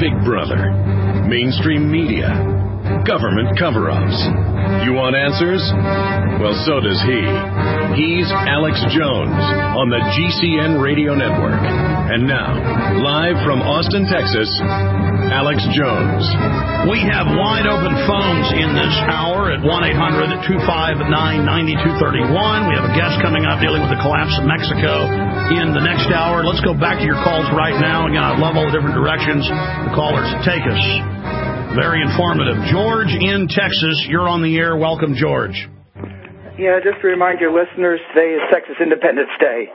Big Brother, mainstream media, government cover-ups. You want answers? Well, so does he. He's Alex Jones on the GCN Radio Network. And now, live from Austin, Texas, Alex Jones. We have wide open phones in this hour at 1-800-259-9231. We have a guest coming up dealing with the collapse of Mexico in the next hour. Let's go back to your calls right now. Again, I love all the different directions the callers take us. Very informative. George in Texas, you're on the air. Welcome, George. Yeah, just to remind your listeners, today is Texas Independence Day.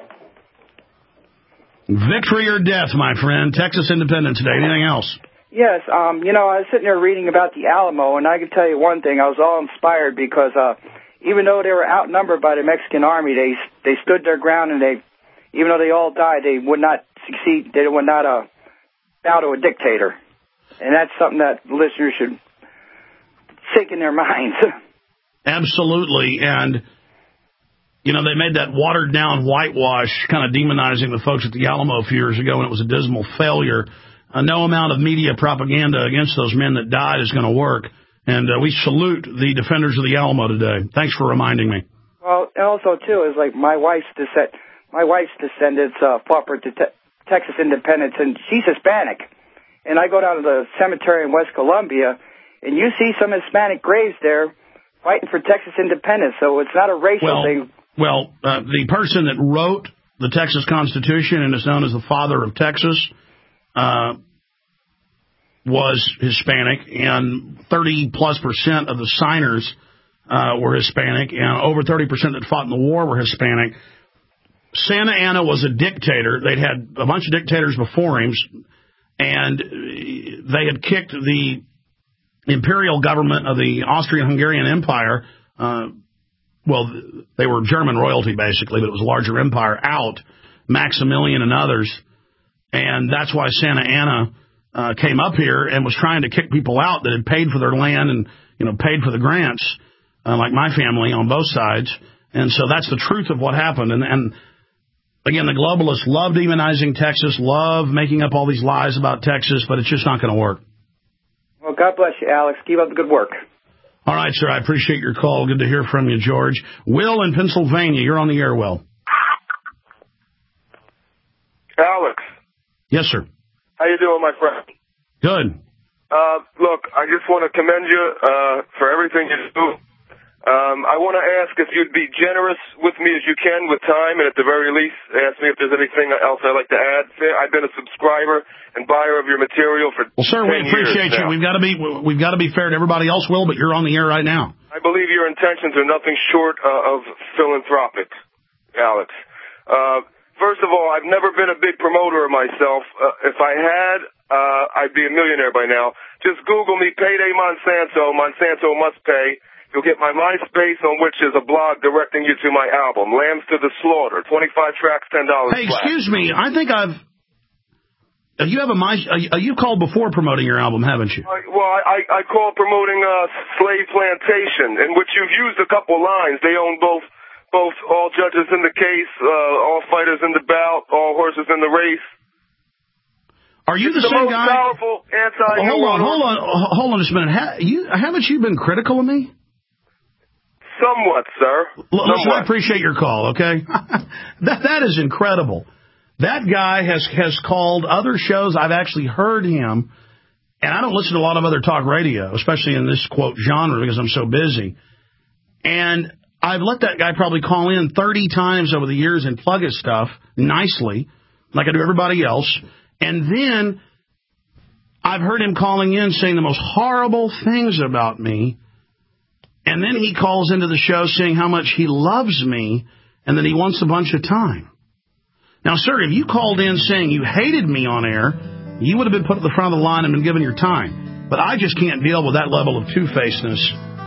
Victory or death, my friend. Texas Independence Day. Anything else? Yes, I was sitting there reading about the Alamo, and I can tell you one thing. I was all inspired because even though they were outnumbered by the Mexican army, they stood their ground, and even though they all died, they would not succeed. They would not bow to a dictator. And that's something that listeners should sink in their minds. Absolutely. And, you know, they made that watered-down whitewash kind of demonizing the folks at the Alamo a few years ago, and it was a dismal failure. No amount of media propaganda against those men that died is going to work. And we salute the defenders of the Alamo today. Thanks for reminding me. Well, and also, too, is like my wife's descendants fought for Texas independence, and she's Hispanic. And I go down to the cemetery in West Columbia, and you see some Hispanic graves there fighting for Texas independence. So it's not a racial thing. Well, the person that wrote the Texas Constitution and is known as the father of Texas was Hispanic, and 30+% of the signers were Hispanic, and over 30% that fought in the war were Hispanic. Santa Anna was a dictator. They'd had a bunch of dictators before him, and they had kicked the imperial government of the Austrian-Hungarian Empire, they were German royalty, basically, but it was a larger empire, out, Maximilian and others, and that's why Santa Anna came up here and was trying to kick people out that had paid for their land and, you know, paid for the grants, like my family on both sides, and so that's the truth of what happened, and again, the globalists love demonizing Texas, love making up all these lies about Texas, but it's just not going to work. Well, God bless you, Alex. Keep up the good work. All right, sir. I appreciate your call. Good to hear from you, George. Will in Pennsylvania. You're on the air, Will. Alex. Yes, sir. How you doing, my friend? Good. Look, I just want to commend you for everything you do. I want to ask if you'd be generous with me as you can with time, and at the very least, ask me if there's anything else I'd like to add. I've been a subscriber and buyer of your material for 10 years. Well, sir, we appreciate you. We've got to be fair to everybody else, Will, but you're on the air right now. I believe your intentions are nothing short of philanthropic, Alex. First of all, I've never been a big promoter of myself. If I had, I'd be a millionaire by now. Just Google me, Payday Monsanto. Monsanto must pay. You'll get my MySpace, on which is a blog directing you to my album, Lambs to the Slaughter, 25 tracks, $10 Hey, excuse me. I think you've called before promoting your album, haven't you? I called promoting Slave Plantation, in which you've used a couple lines. They own both all judges in the case, all fighters in the bout, all horses in the race. Are you the same guy? Powerful Hold on just a minute. Haven't you been critical of me? Somewhat, sir. Listen, I appreciate your call, okay? That is incredible. That guy has called other shows. I've actually heard him, and I don't listen to a lot of other talk radio, especially in this, quote, genre, because I'm so busy. And I've let that guy probably call in 30 times over the years and plug his stuff nicely, like I do everybody else. And then I've heard him calling in saying the most horrible things about me. And then he calls into the show saying how much he loves me and that he wants a bunch of time. Now, sir, if you called in saying you hated me on air, you would have been put at the front of the line and been given your time. But I just can't deal with that level of two-facedness.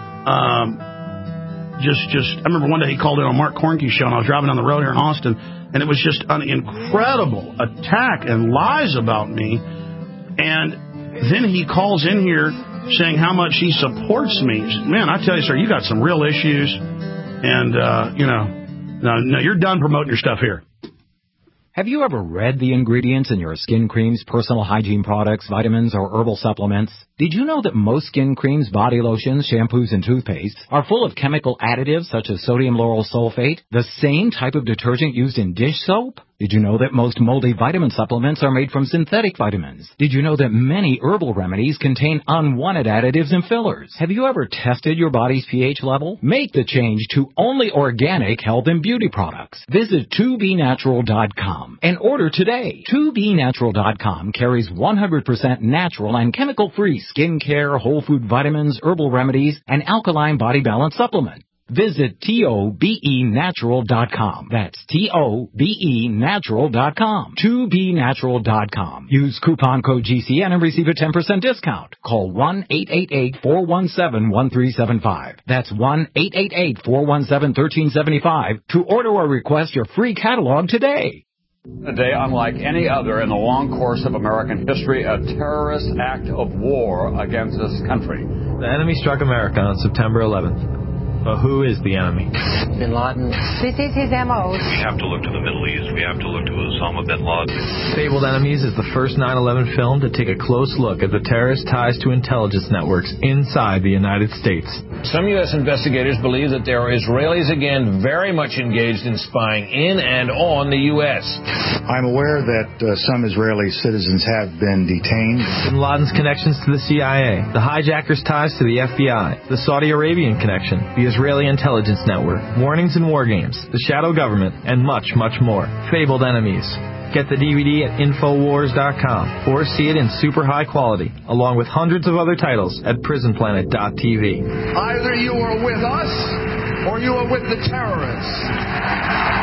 I remember one day he called in on Mark Cornke's show, and I was driving down the road here in Austin, and it was just an incredible attack and lies about me. And then he calls in here saying how much he supports me. Man, I tell you, sir, you got some real issues. And, no, you're done promoting your stuff here. Have you ever read the ingredients in your skin creams, personal hygiene products, vitamins, or herbal supplements? Did you know that most skin creams, body lotions, shampoos, and toothpastes are full of chemical additives such as sodium lauryl sulfate, the same type of detergent used in dish soap? Did you know that most moldy vitamin supplements are made from synthetic vitamins? Did you know that many herbal remedies contain unwanted additives and fillers? Have you ever tested your body's pH level? Make the change to only organic health and beauty products. Visit 2BNatural.com and order today. 2BNatural.com carries 100% natural and chemical-free skincare, whole food vitamins, herbal remedies, and alkaline body balance supplement. Visit TOBENatural.com. That's TOBENatural.com. 2BNatural.com. Use coupon code GCN and receive a 10% discount. Call 1-888-417-1375. That's 1-888-417-1375 to order or request your free catalog today. A day unlike any other in the long course of American history, a terrorist act of war against this country. The enemy struck America on September 11th. But who is the enemy? Bin Laden. This is his M.O. We have to look to the Middle East. We have to look to Osama bin Laden. Fabled Enemies is the first 9/11 film to take a close look at the terrorist ties to intelligence networks inside the United States. Some U.S. investigators believe that there are Israelis again very much engaged in spying in and on the U.S. I'm aware that some Israeli citizens have been detained. Bin Laden's connections to the CIA, the hijackers' ties to the FBI, the Saudi Arabian connection, the Israeli intelligence network, warnings and war games, the shadow government, and much, much more. Fabled Enemies. Get the DVD at Infowars.com or see it in super high quality, along with hundreds of other titles at PrisonPlanet.tv. Either you are with us or you are with the terrorists.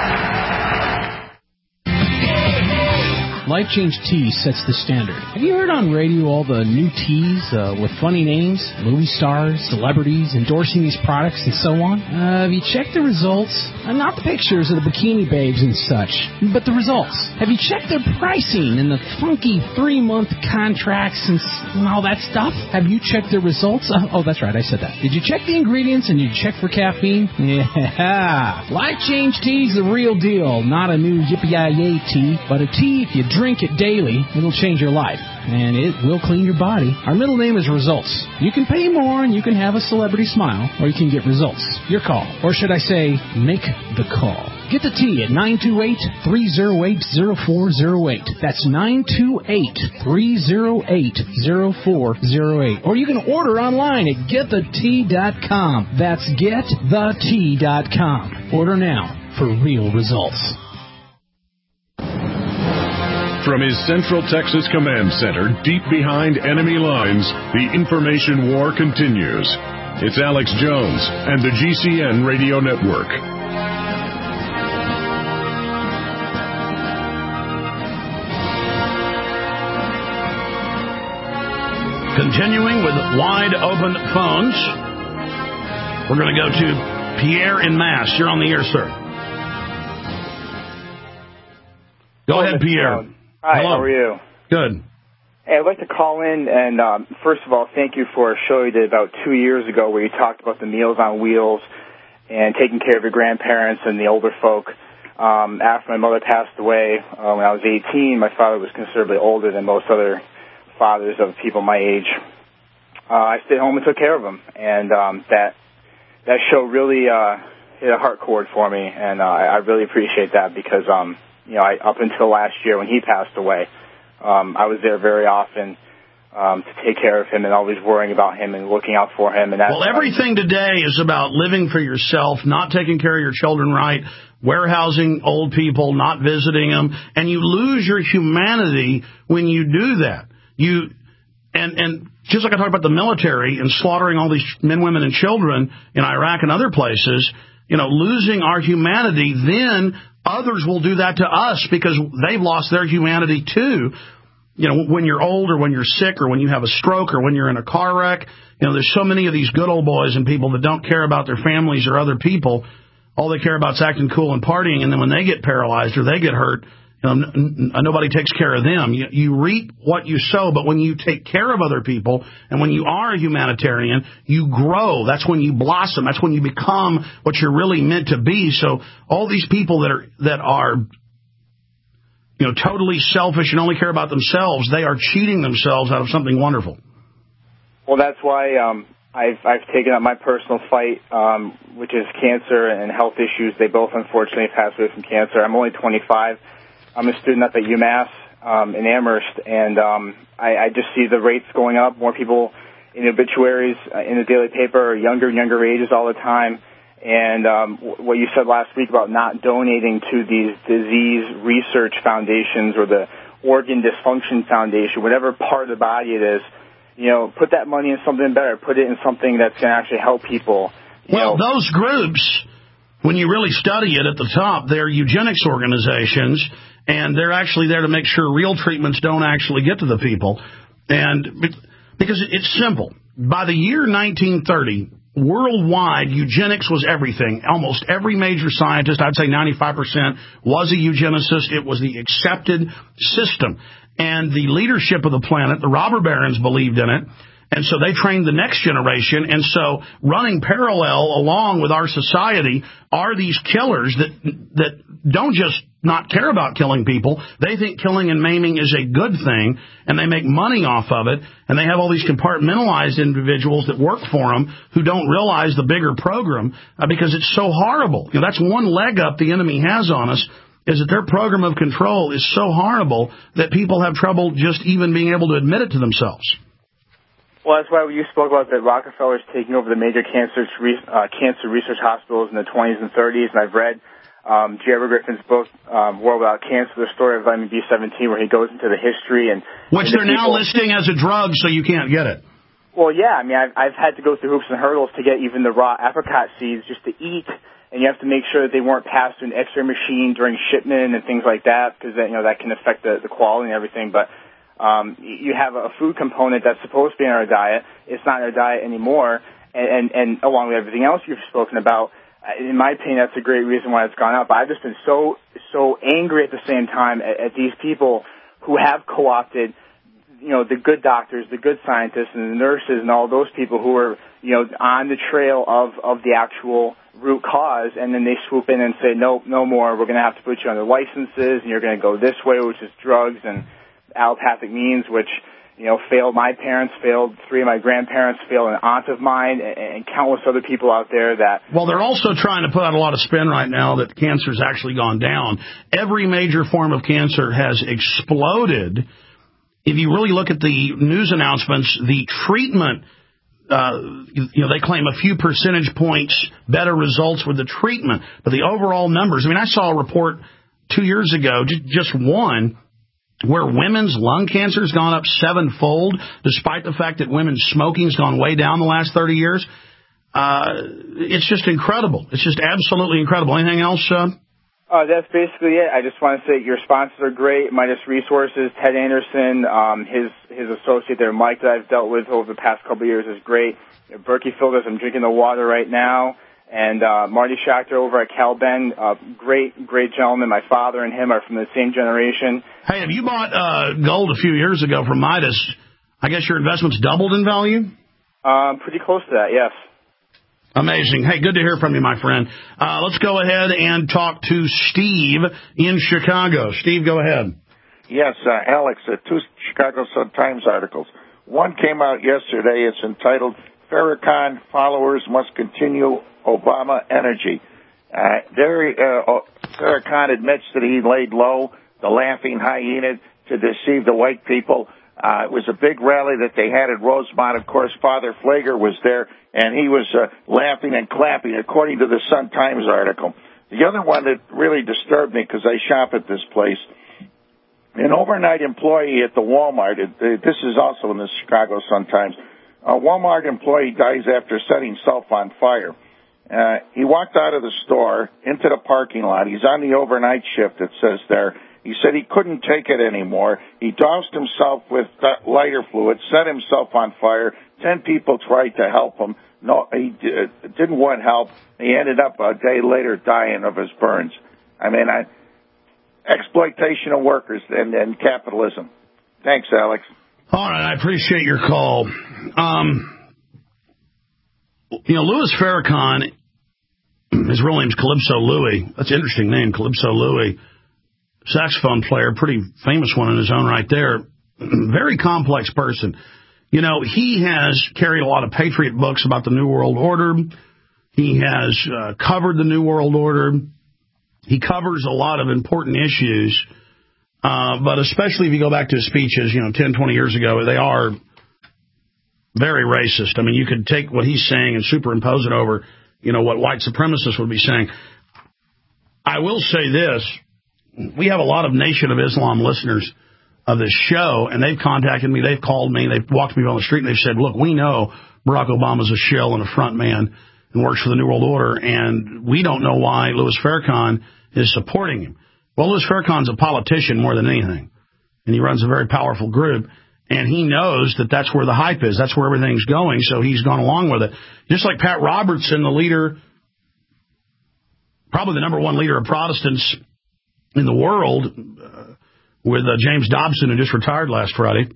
Life Change Tea sets the standard. Have you heard on radio all the new teas with funny names, movie stars, celebrities endorsing these products and so on? Have you checked the results? Not the pictures of the bikini babes and such, but the results. Have you checked their pricing and the funky 3-month contracts and all that stuff? Have you checked their results? Oh, that's right, I said that. Did you check the ingredients and did you check for caffeine? Yeah. Life Change Tea is the real deal. Not a new yippee-yay tea, but a tea if you drink it daily, it'll change your life, and it will clean your body. Our middle name is Results. You can pay more, and you can have a celebrity smile, or you can get results. Your call. Or should I say, make the call. Get the tea at 928-308-0408. That's 928-308-0408. Or you can order online at getthetea.com. That's getthetea.com. Order now for real results. From his Central Texas Command Center, deep behind enemy lines, the information war continues. It's Alex Jones and the GCN Radio Network. Continuing with wide open phones, we're going to go to Pierre in Mass. You're on the air, sir. Go ahead, Pierre. Hi, hello. How are you? Good. Hey, I'd like to call in and, first of all, thank you for a show you did about 2 years ago where you talked about the Meals on Wheels and taking care of your grandparents and the older folk. After my mother passed away when I was 18, my father was considerably older than most other fathers of people my age. I stayed home and took care of him, and that show really hit a heart chord for me, and I really appreciate that because up until last year when he passed away, I was there very often to take care of him and always worrying about him and looking out for him. And well, everything today is about living for yourself, not taking care of your children right, warehousing old people, not visiting them, and you lose your humanity when you do that. And just like I talked about the military and slaughtering all these men, women, and children in Iraq and other places, losing our humanity, then others will do that to us because they've lost their humanity too. When you're old or when you're sick or when you have a stroke or when you're in a car wreck, there's so many of these good old boys and people that don't care about their families or other people. All they care about is acting cool and partying, and then when they get paralyzed or they get hurt, nobody takes care of them. You reap what you sow, but when you take care of other people and when you are a humanitarian, you grow. That's when you blossom. That's when you become what you're really meant to be. So all these people that are totally selfish and only care about themselves, they are cheating themselves out of something wonderful. Well, that's why I've taken up my personal fight, which is cancer and health issues. They both, unfortunately, passed away from cancer. I'm only 25. I'm a student up at UMass in Amherst, and I just see the rates going up. More people in obituaries in the daily paper are younger and younger ages all the time. And what you said last week about not donating to these disease research foundations or the organ dysfunction foundation, whatever part of the body it is, put that money in something better. Put it in something that's going to actually help people. Well, those groups, when you really study it at the top, they're eugenics organizations, and they're actually there to make sure real treatments don't actually get to the people. And because it's simple. By the year 1930, worldwide, eugenics was everything. Almost every major scientist, I'd say 95%, was a eugenicist. It was the accepted system. And the leadership of the planet, the robber barons, believed in it. And so they trained the next generation. And so running parallel along with our society are these killers that don't just not care about killing people. They think killing and maiming is a good thing, and they make money off of it. And they have all these compartmentalized individuals that work for them who don't realize the bigger program because it's so horrible. That's one leg up the enemy has on us, is that their program of control is so horrible that people have trouble just even being able to admit it to themselves. Well, that's why you spoke about that Rockefeller's taking over the major cancer research hospitals in the 20s and 30s, and I've read J. Edward Griffin's book, World Without Cancer, the story of vitamin B17, where he goes into the history. Which they're now listing as a drug, so you can't get it. Well, yeah, I mean, I've had to go through hoops and hurdles to get even the raw apricot seeds just to eat, and you have to make sure that they weren't passed through an X-ray machine during shipment and things like that, because that can affect the quality and everything. But you have a food component that's supposed to be in our diet. It's not in our diet anymore, and along with everything else you've spoken about, in my opinion, that's a great reason why it's gone up. I've just been so angry at the same time at these people who have co-opted, the good doctors, the good scientists, and the nurses, and all those people who are, on the trail of the actual root cause, and then they swoop in and say, no more. We're going to have to put you under licenses, and you're going to go this way, which is drugs and allopathic means, which failed my parents, failed three of my grandparents, failed an aunt of mine, and countless other people out there that... Well, they're also trying to put out a lot of spin right now that cancer's actually gone down. Every major form of cancer has exploded. If you really look at the news announcements, the treatment, they claim a few percentage points better results with the treatment, but the overall numbers... I saw a report 2 years ago, just one, where women's lung cancer has gone up 7-fold, despite the fact that women's smoking has gone way down the last 30 years. It's just incredible. It's just absolutely incredible. Anything else, That's basically it. I just want to say your sponsors are great. Midas Resources, Ted Anderson, his associate there, Mike, that I've dealt with over the past couple of years is great. Berkey Filters, I'm drinking the water right now. And Marty Schachter over at Cal Ben, great gentleman. My father and him are from the same generation. Hey, have you bought gold a few years ago from Midas? I guess your investment's doubled in value? Pretty close to that, yes. Amazing. Hey, good to hear from you, my friend. Let's go ahead and talk to Steve in Chicago. Steve, go ahead. Yes, Alex, 2 Chicago Sun-Times articles. One came out yesterday. It's entitled, Farrakhan Followers Must Continue Obama Energy. Farrakhan admits that he laid low, the laughing hyena, to deceive the white people. It was a big rally that they had at Rosemont. Of course, Father Flager was there, and he was laughing and clapping, according to the Sun-Times article. The other one that really disturbed me, because I shop at this place, an overnight employee at the Walmart, this is also in the Chicago Sun-Times, a Walmart employee dies after setting himself on fire. He walked out of the store into the parking lot. He's on the overnight shift, it says there. He said he couldn't take it anymore. He doused himself with lighter fluid, set himself on fire. 10 people tried to help him. No, he didn't want help. He ended up a day later dying of his burns. Exploitation of workers and capitalism. Thanks, Alex. All right, I appreciate your call. Louis Farrakhan, his real name's Calypso Louis. That's an interesting name, Calypso Louis. saxophone player, pretty famous one in his own right there. Very complex person. You know, he has carried a lot of patriot books about the New World Order. He has covered the New World Order. He covers a lot of important issues, but especially if you go back to his speeches, 10, 20 years ago, they are very racist. I mean, you could take what he's saying and superimpose it over, what white supremacists would be saying. I will say this. We have a lot of Nation of Islam listeners of this show, and they've contacted me, they've called me, they've walked me on the street, and they've said, look, we know Barack Obama's a shill and a front man and works for the New World Order, and we don't know why Louis Farrakhan is supporting him. Well, Louis Farrakhan's a politician more than anything, and he runs a very powerful group, and he knows that that's where the hype is, that's where everything's going, so he's gone along with it. Just like Pat Robertson, the leader, probably the number one leader of Protestants in the world, with James Dobson, who just retired last Friday.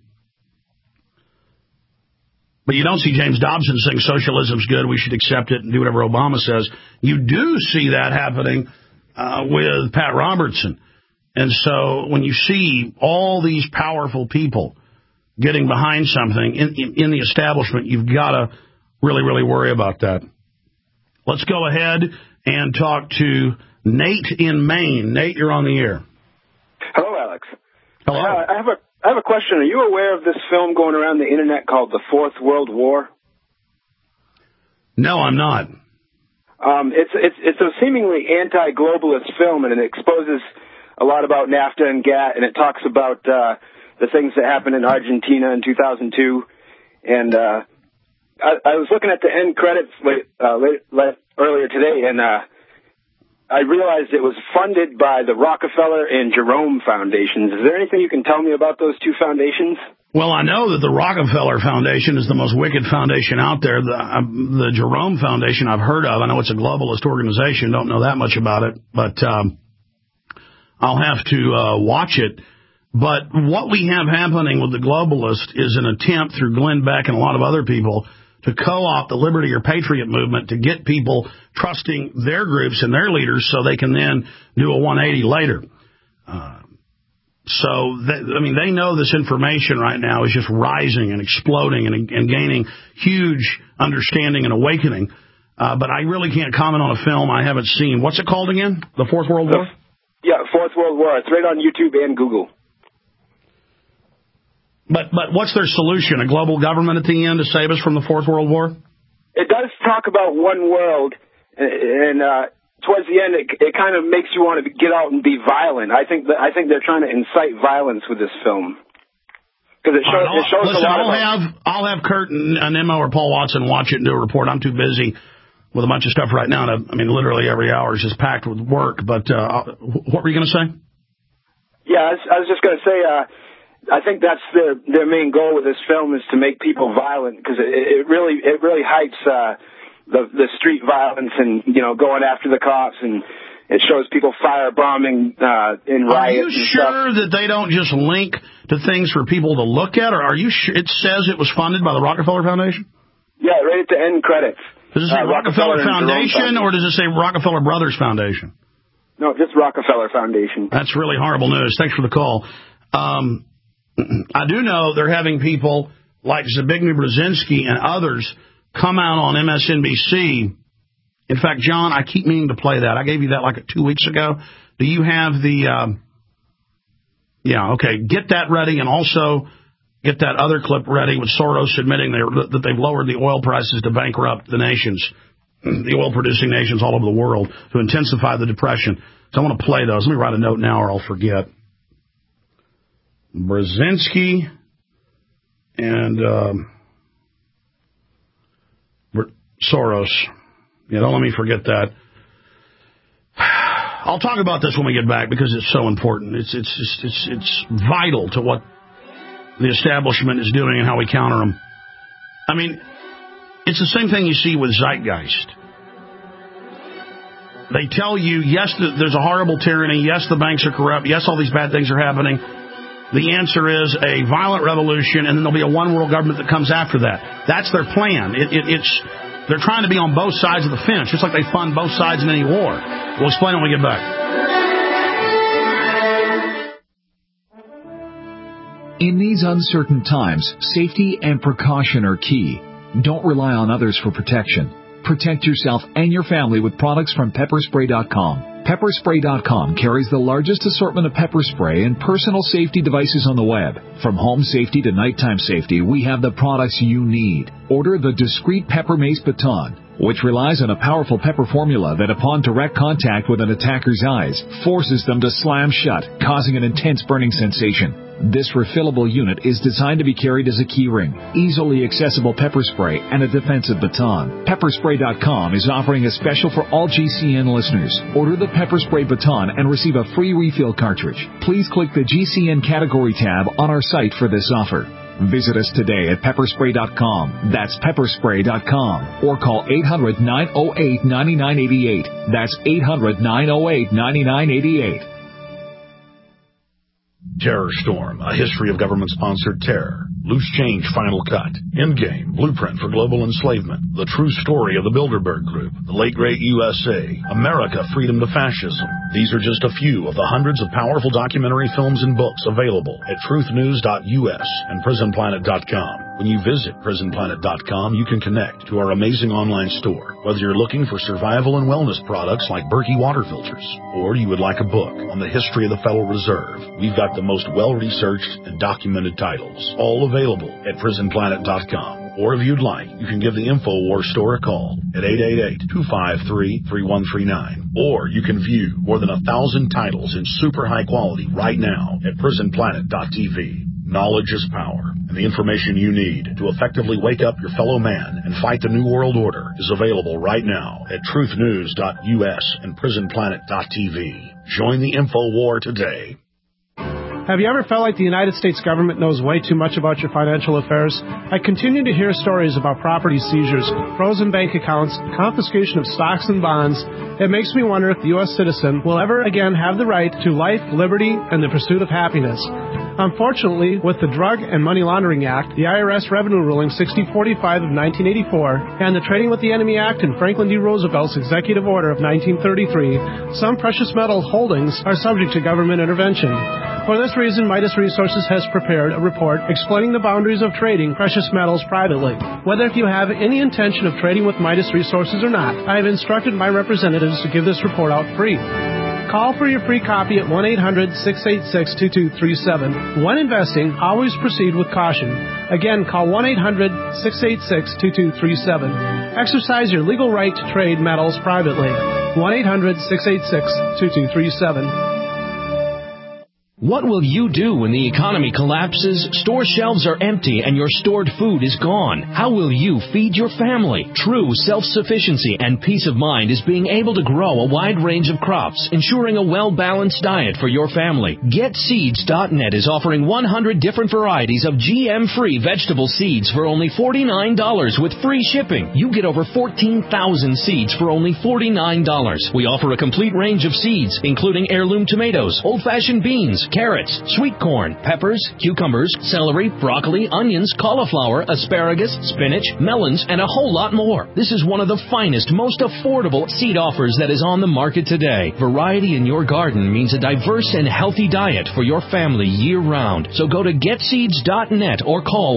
But you don't see James Dobson saying socialism's good, we should accept it and do whatever Obama says. You do see that happening with Pat Robertson. And so when you see all these powerful people getting behind something in the establishment, you've got to really, really worry about that. Let's go ahead and talk to Nate in Maine. Nate, you're on the air. Hello, Alex. Hello. I have a question. Are you aware of this film going around the internet called The Fourth World War? No, I'm not. It's a seemingly anti-globalist film, and it exposes a lot about NAFTA and GATT, and it talks about the things that happened in Argentina in 2002. And I was looking at the end credits earlier today, and I realized it was funded by the Rockefeller and Jerome Foundations. Is there anything you can tell me about those two foundations? Well, I know that the Rockefeller Foundation is the most wicked foundation out there. The Jerome Foundation I've heard of. I know it's a globalist organization. Don't know that much about it, but I'll have to watch it. But what we have happening with the globalist is an attempt through Glenn Beck and a lot of other people to co-opt the liberty or patriot movement to get people trusting their groups and their leaders so they can then do a 180 later. They know this information right now is just rising and exploding and gaining huge understanding and awakening. But I really can't comment on a film I haven't seen. What's it called again? The Fourth World War? Yeah, Fourth World War. It's right on YouTube and Google. But what's their solution? A global government at the end to save us from the Fourth World War? It does talk about one world, and towards the end, it kind of makes you want to get out and be violent. I think they're trying to incite violence with this film because it shows listen, a lot. I'll have Kurt and Nemo or Paul Watson watch it and do a report. I'm too busy with a bunch of stuff right now. Literally every hour is just packed with work. But what were you going to say? Yeah, I was just going to say. I think that's their main goal with this film is to make people violent because it really hypes the street violence and going after the cops, and it shows people firebombing in riots. Are you sure that they don't just link to things for people to look at, or are you sure it says it was funded by the Rockefeller Foundation? Yeah, right at the end credits. Does it say Rockefeller Foundation or does it say Rockefeller Brothers Foundation? No, just Rockefeller Foundation. That's really horrible news. Thanks for the call. I do know they're having people like Zbigniew Brzezinski and others come out on MSNBC. In fact, John, I keep meaning to play that. I gave you that like 2 weeks ago. Do you have the... Yeah, okay. Get that ready, and also get that other clip ready with Soros admitting that they've lowered the oil prices to bankrupt the nations, the oil-producing nations all over the world, to intensify the depression. So I want to play those. Let me write a note now or I'll forget. Brzezinski and Soros. Yeah, don't let me forget that. I'll talk about this when we get back because it's so important. It's vital to what the establishment is doing and how we counter them. I mean, it's the same thing you see with Zeitgeist. They tell you, yes, there's a horrible tyranny. Yes, the banks are corrupt. Yes, all these bad things are happening. The answer is a violent revolution, and then there'll be a one-world government that comes after that. That's their plan. They're trying to be on both sides of the fence, just like they fund both sides in any war. We'll explain when we get back. In these uncertain times, safety and precaution are key. Don't rely on others for protection. Protect yourself and your family with products from Pepperspray.com. Pepperspray.com carries the largest assortment of pepper spray and personal safety devices on the web. From home safety to nighttime safety, we have the products you need. Order the Discreet Pepper Mace Baton, which relies on a powerful pepper formula that, upon direct contact with an attacker's eyes, forces them to slam shut, causing an intense burning sensation. This refillable unit is designed to be carried as a key ring, easily accessible pepper spray, and a defensive baton. Pepperspray.com is offering a special for all GCN listeners. Order the Pepper Spray Baton and receive a free refill cartridge. Please click the GCN category tab on our site for this offer. Visit us today at Pepperspray.com. That's Pepperspray.com. Or call 800-908-9988. That's 800-908-9988. Terror Storm, a history of government-sponsored terror. Loose Change Final Cut. Endgame, Blueprint for Global Enslavement. The True Story of the Bilderberg Group. The Late Great USA. America, Freedom to Fascism. These are just a few of the hundreds of powerful documentary films and books available at truthnews.us and prisonplanet.com. When you visit prisonplanet.com, you can connect to our amazing online store. Whether you're looking for survival and wellness products like Berkey water filters, or you would like a book on the history of the Federal Reserve, we've got the most well-researched and documented titles, all available at prisonplanet.com. Or if you'd like, you can give the InfoWars store a call at 888-253-3139. Or you can view more than 1,000 titles in super high quality right now at prisonplanet.tv. Knowledge is power, and the information you need to effectively wake up your fellow man and fight the New World Order is available right now at truthnews.us and prisonplanet.tv. Join the InfoWar today. Have you ever felt like the United States government knows way too much about your financial affairs? I continue to hear stories about property seizures, frozen bank accounts, confiscation of stocks and bonds. It makes me wonder if the U.S. citizen will ever again have the right to life, liberty, and the pursuit of happiness. Unfortunately, with the Drug and Money Laundering Act, the IRS Revenue Ruling 6045 of 1984, and the Trading with the Enemy Act and Franklin D. Roosevelt's Executive Order of 1933, some precious metal holdings are subject to government intervention. For this reason, Midas Resources has prepared a report explaining the boundaries of trading precious metals privately. Whether if you have any intention of trading with Midas Resources or not, I have instructed my representatives to give this report out free. Call for your free copy at 1-800-686-2237. When investing, always proceed with caution. Again, call 1-800-686-2237. Exercise your legal right to trade metals privately. 1-800-686-2237. What will you do when the economy collapses, store shelves are empty, and your stored food is gone? How will you feed your family? True self-sufficiency and peace of mind is being able to grow a wide range of crops, ensuring a well-balanced diet for your family. GetSeeds.net is offering 100 different varieties of GM-free vegetable seeds for only $49 with free shipping. You get over 14,000 seeds for only $49. We offer a complete range of seeds, including heirloom tomatoes, old-fashioned beans, carrots, sweet corn, peppers, cucumbers, celery, broccoli, onions, cauliflower, asparagus, spinach, melons, and a whole lot more. This is one of the finest, most affordable seed offers that is on the market today. Variety in your garden means a diverse and healthy diet for your family year-round. So go to GetSeeds.net or call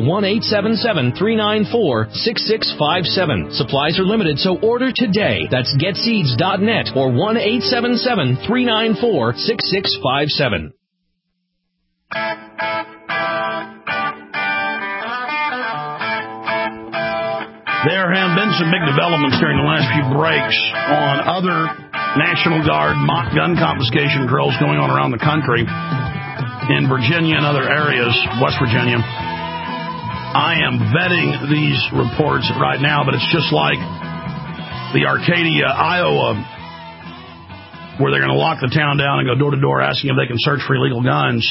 1-877-394-6657. Supplies are limited, so order today. That's GetSeeds.net or 1-877-394-6657. There have been some big developments during the last few breaks on other National Guard mock gun confiscation drills going on around the country in Virginia and other areas, West Virginia. I am vetting these reports right now, but it's just like the Arcadia, Iowa, where they're going to lock the town down and go door to door asking if they can search for illegal guns.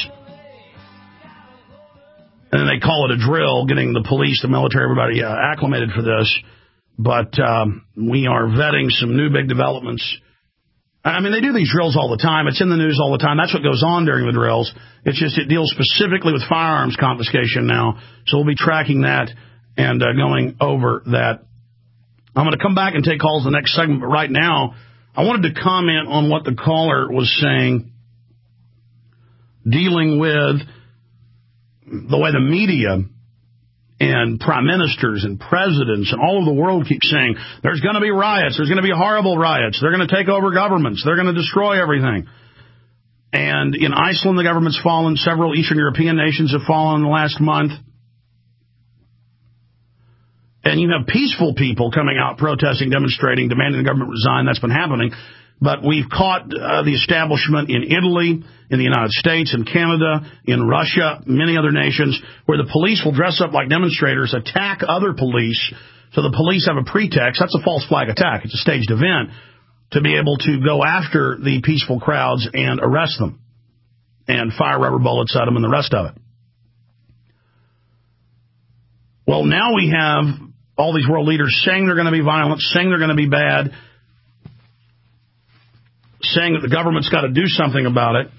And then they call it a drill, getting the police, the military, everybody acclimated for this. But we are vetting some new big developments. I mean, they do these drills all the time. It's in the news all the time. That's what goes on during the drills. It's just it deals specifically with firearms confiscation now. So we'll be tracking that and going over that. I'm going to come back and take calls in the next segment. But right now, I wanted to comment on what the caller was saying, dealing with the way the media and prime ministers and presidents and all over the world keep saying, there's going to be riots, there's going to be horrible riots, they're going to take over governments, they're going to destroy everything. And in Iceland, the government's fallen. Several Eastern European nations have fallen in the last month. And you have peaceful people coming out protesting, demonstrating, demanding the government resign. That's been happening. But we've caught the establishment in Italy, in the United States, in Canada, in Russia, many other nations, where the police will dress up like demonstrators, attack other police, so the police have a pretext. That's a false flag attack. It's a staged event to be able to go after the peaceful crowds and arrest them and fire rubber bullets at them and the rest of it. Well, now we have all these world leaders saying they're going to be violent, saying they're going to be bad, saying that the government's got to do something about it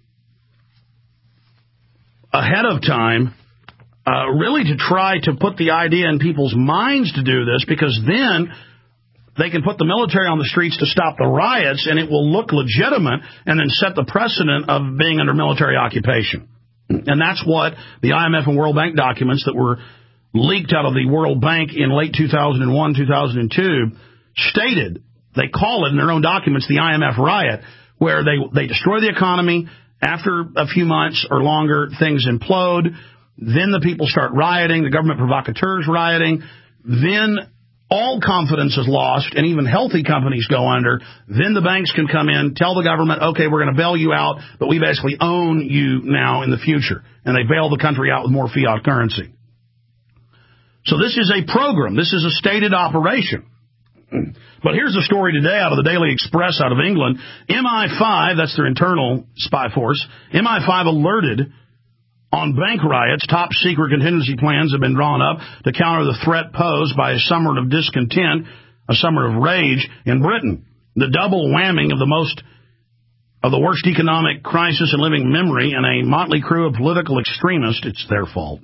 ahead of time, really to try to put the idea in people's minds to do this, because then they can put the military on the streets to stop the riots, and it will look legitimate and then set the precedent of being under military occupation. And that's what the IMF and World Bank documents that were leaked out of the World Bank in late 2001, 2002 stated. They call it in their own documents the IMF riot, where they destroy the economy. After a few months or longer, things implode. Then the people start rioting, the government provocateurs rioting. Then all confidence is lost, and even healthy companies go under. Then the banks can come in, tell the government, okay, we're going to bail you out, but we basically own you now in the future. And they bail the country out with more fiat currency. So this is a program. This is a stated operation. But here's the story today out of the Daily Express out of England. MI5, that's their internal spy force, MI5 alerted on bank riots. Top secret contingency plans have been drawn up to counter the threat posed by a summer of discontent, a summer of rage in Britain. The double whamming of the worst economic crisis in living memory and a motley crew of political extremists, it's their fault,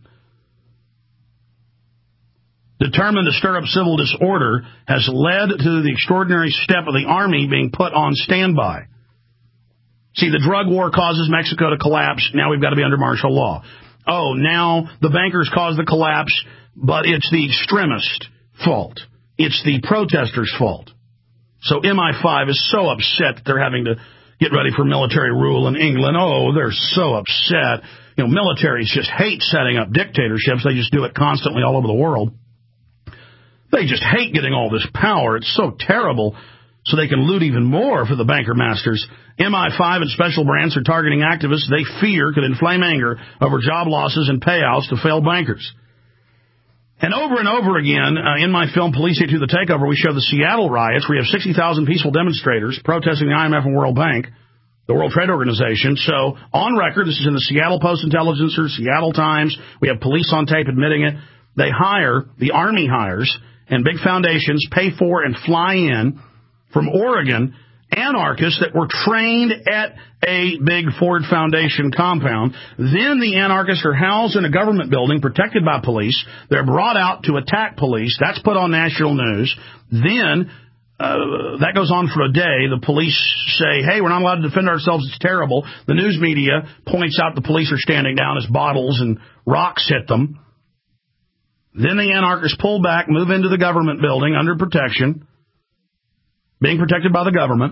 determined to stir up civil disorder, has led to the extraordinary step of the army being put on standby. See, the drug war causes Mexico to collapse. Now we've got to be under martial law. Oh, now the bankers caused the collapse, but it's the extremist fault. It's the protesters' fault. So MI5 is so upset that they're having to get ready for military rule in England. Oh, they're so upset. You know, militaries just hate setting up dictatorships. They just do it constantly all over the world. They just hate getting all this power. It's so terrible, so they can loot even more for the banker masters. MI5 and special branch are targeting activists they fear could inflame anger over job losses and payouts to failed bankers. And over again, in my film Police to the Takeover, we show the Seattle riots, where you have 60,000 peaceful demonstrators protesting the IMF and World Bank, the World Trade Organization. So, on record, this is in the Seattle Post-Intelligencer, Seattle Times. We have police on tape admitting it. They hire, the Army hires, and big foundations pay for and fly in from Oregon anarchists that were trained at a big Ford Foundation compound. Then the anarchists are housed in a government building protected by police. They're brought out to attack police. That's put on national news. Then that goes on for a day. The police say, hey, we're not allowed to defend ourselves. It's terrible. The news media points out the police are standing down as bottles and rocks hit them. Then the anarchists pull back, move into the government building under protection, being protected by the government.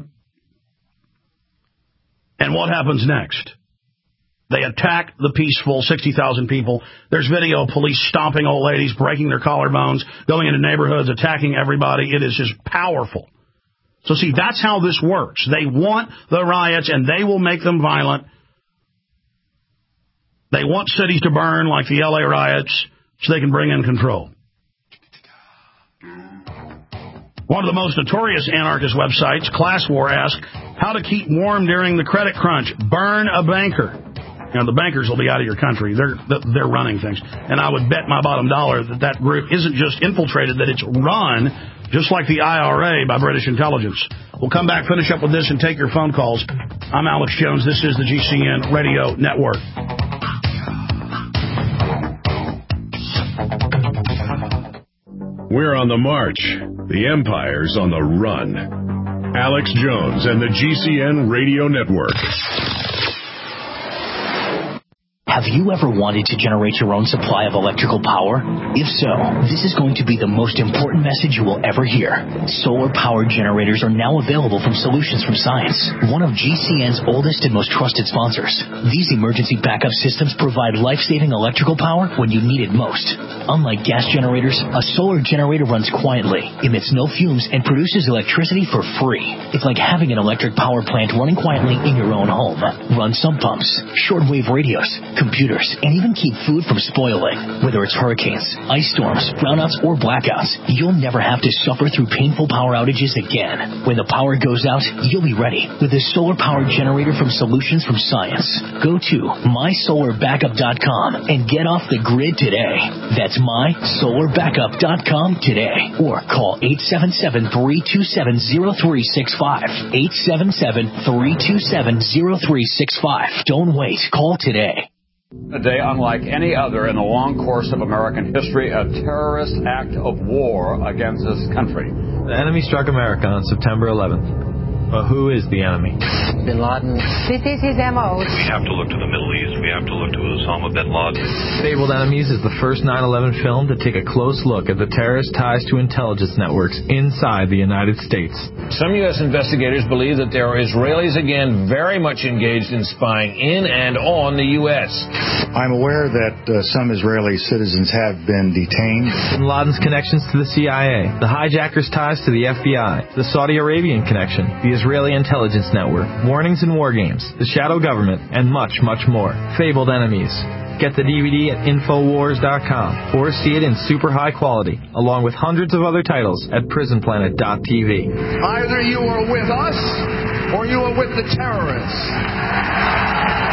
And what happens next? They attack the peaceful 60,000 people. There's video of police stomping old ladies, breaking their collarbones, going into neighborhoods, attacking everybody. It is just powerful. So see, that's how this works. They want the riots, and they will make them violent. They want cities to burn like the LA riots, so they can bring in control. One of the most notorious anarchist websites, Class War, asked how to keep warm during the credit crunch. Burn a banker. You know, the bankers will be out of your country. They're running things. And I would bet my bottom dollar that group isn't just infiltrated, that it's run, just like the IRA, by British intelligence. We'll come back, finish up with this, and take your phone calls. I'm Alex Jones. This is the GCN Radio Network. We're on the march. The empire's on the run. Alex Jones and the GCN Radio Network. Have you ever wanted to generate your own supply of electrical power? If so, this is going to be the most important message you will ever hear. Solar-powered generators are now available from Solutions from Science, one of GCN's oldest and most trusted sponsors. These emergency backup systems provide life-saving electrical power when you need it most. Unlike gas generators, a solar generator runs quietly, emits no fumes, and produces electricity for free. It's like having an electric power plant running quietly in your own home. Run sump pumps, shortwave radios, computers, and even keep food from spoiling. Whether it's hurricanes, ice storms, brownouts, or blackouts, you'll never have to suffer through painful power outages again. When the power goes out, you'll be ready with a solar-powered generator from Solutions from Science. Go to mysolarbackup.com and get off the grid today. That's mysolarbackup.com today. Or call 877-327-0365. 877-327-0365. Don't wait. Call today. A day unlike any other in the long course of American history, a terrorist act of war against this country. The enemy struck America on September 11th. But who is the enemy? Bin Laden. This is his MO. We have to look to the Middle East. We have to look to Osama bin Laden. Fabled Enemies is the first 9/11 film to take a close look at the terrorist ties to intelligence networks inside the United States. Some U.S. investigators believe that there are Israelis again very much engaged in spying in and on the U.S. I'm aware that some Israeli citizens have been detained. Bin Laden's connections to the CIA, the hijackers' ties to the FBI, the Saudi Arabian connection, the Israeli intelligence network, warnings and war games, the shadow government, and much, much more. Fabled Enemies. Get the DVD at Infowars.com or see it in super high quality, along with hundreds of other titles at PrisonPlanet.tv. Either you are with us or you are with the terrorists.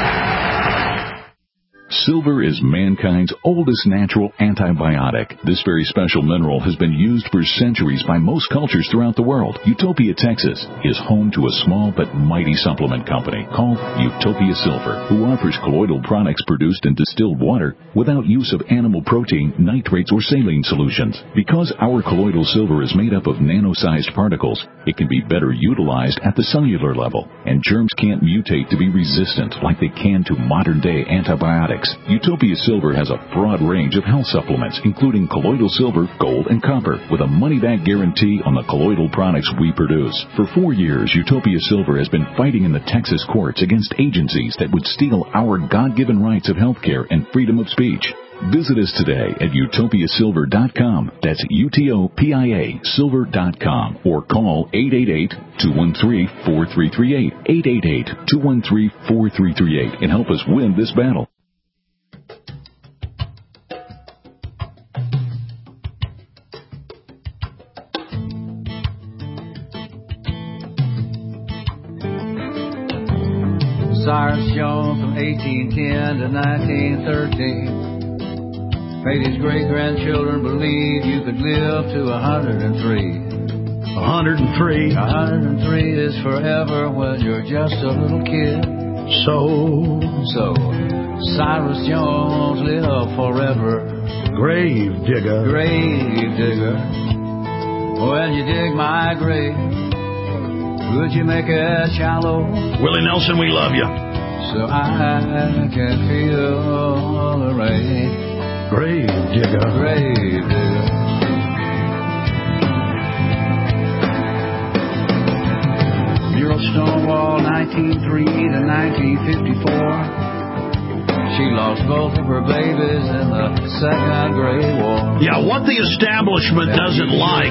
Silver is mankind's oldest natural antibiotic. This very special mineral has been used for centuries by most cultures throughout the world. Utopia, Texas is home to a small but mighty supplement company called Utopia Silver, who offers colloidal products produced in distilled water without use of animal protein, nitrates, or saline solutions. Because our colloidal silver is made up of nano-sized particles, it can be better utilized at the cellular level, and germs can't mutate to be resistant like they can to modern-day antibiotics. Utopia Silver has a broad range of health supplements, including colloidal silver, gold, and copper, with a money-back guarantee on the colloidal products we produce. For 4 years, Utopia Silver has been fighting in the Texas courts against agencies that would steal our God-given rights of health care and freedom of speech. Visit us today at utopiasilver.com. That's UTOPIA silver.com, or call 888-213-4338, 888-213-4338, and help us win this battle. Cyrus Jones from 1810 to 1913 made his great-grandchildren believe you could live to 103. 103. 103 is forever when you're just a little kid. So Cyrus Jones lived forever. Grave digger. Grave digger. When you dig my grave, would you make it shallow? Willie Nelson, we love you. So I can feel the rain. Grave digger. Grave digger. Muriel Stonewall, 1903 to 1954. She lost both of her babies in the Second Great War. Yeah, what the establishment doesn't like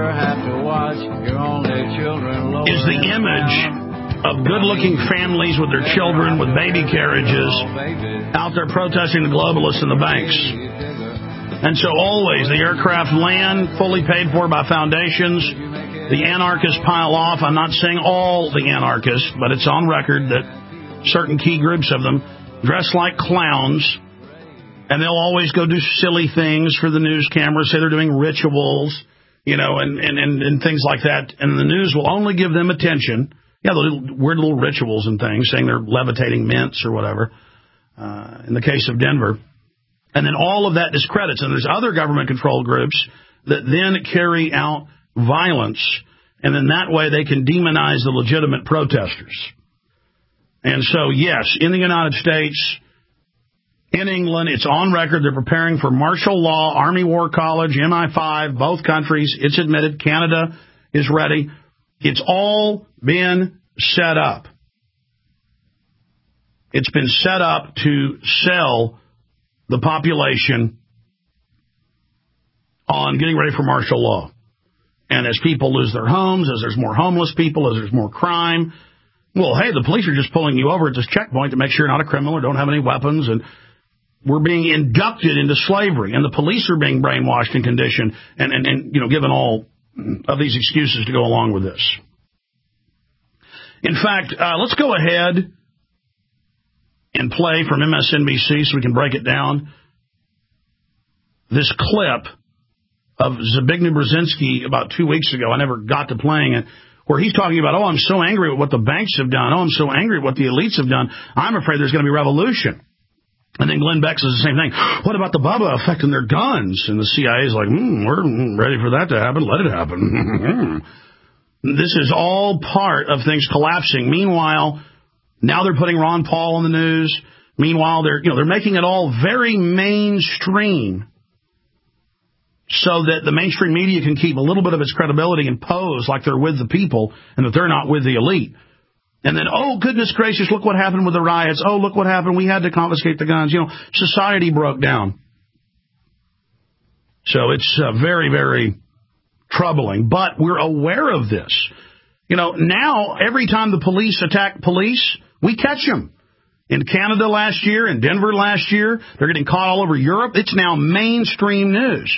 is the image of good-looking families with their children with baby carriages out there protesting the globalists and the banks. And so always the aircraft land fully paid for by foundations. The anarchists pile off. I'm not saying all the anarchists, but it's on record that certain key groups of them dress like clowns, and they'll always go do silly things for the news cameras, say they're doing rituals, and things like that. And the news will only give them attention. Yeah, the weird little rituals and things, saying they're levitating mints or whatever, in the case of Denver. And then all of that discredits. And there's other government-controlled groups that then carry out violence, and then that way they can demonize the legitimate protesters. And so, yes, in the United States, in England. It's on record. They're preparing for martial law, Army War College, MI5, both countries. It's admitted. Canada is ready. It's all been set up. It's been set up to sell the population on getting ready for martial law. And as people lose their homes, as there's more homeless people, as there's more crime, well, hey, the police are just pulling you over at this checkpoint to make sure you're not a criminal or don't have any weapons, and we're being inducted into slavery, and the police are being brainwashed and conditioned and given all of these excuses to go along with this. In fact, let's go ahead and play from MSNBC so we can break it down. This clip of Zbigniew Brzezinski about 2 weeks ago, I never got to playing it, where he's talking about, I'm so angry at what the banks have done. I'm so angry at what the elites have done. I'm afraid there's going to be revolution. And then Glenn Beck says the same thing. What about the Bubba affecting their guns? And the CIA is like, we're ready for that to happen. Let it happen. This is all part of things collapsing. Meanwhile, now they're putting Ron Paul on the news. Meanwhile, they're making it all very mainstream so that the mainstream media can keep a little bit of its credibility and pose like they're with the people and that they're not with the elite. And then, oh, goodness gracious, look what happened with the riots. Oh, look what happened. We had to confiscate the guns. Society broke down. So it's very, very troubling. But we're aware of this. Now every time the police attack police, we catch them. In Canada last year, in Denver last year, they're getting caught all over Europe. It's now mainstream news.